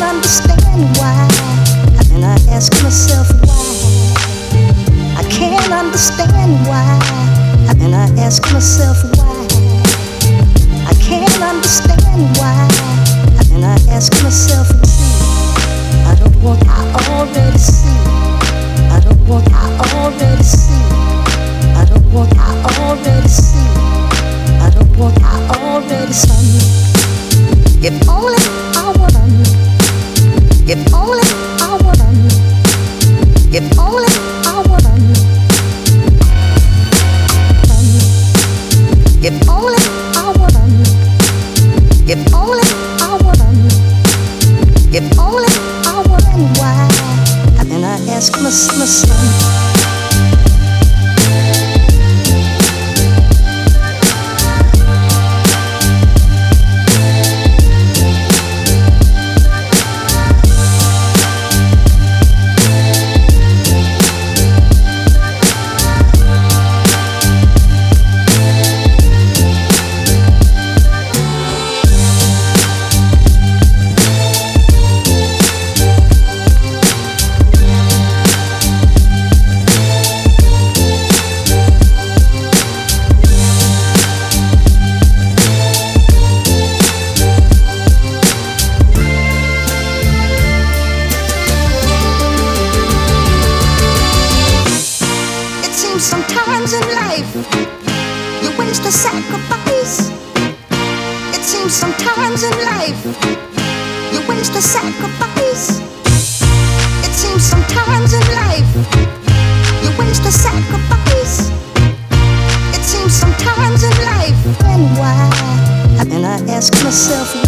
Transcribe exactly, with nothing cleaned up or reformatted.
understand why, and I ask myself why. I can't understand why, and I ask myself why. I can't understand why, and I ask myself why. I don't want, I already see. I don't want, I already see. I don't want, I already see. I don't want, I already see. If only I wanna know. If only I wanna know. If only I wanna know. If only I wanna know. If only I wanna know. If only I wanna know why. And I ask my, my son. Sometimes in life, you waste a sacrifice. It seems sometimes in life, you waste a sacrifice. It seems sometimes in life, you waste a sacrifice. It seems sometimes in life, and why? And I ask myself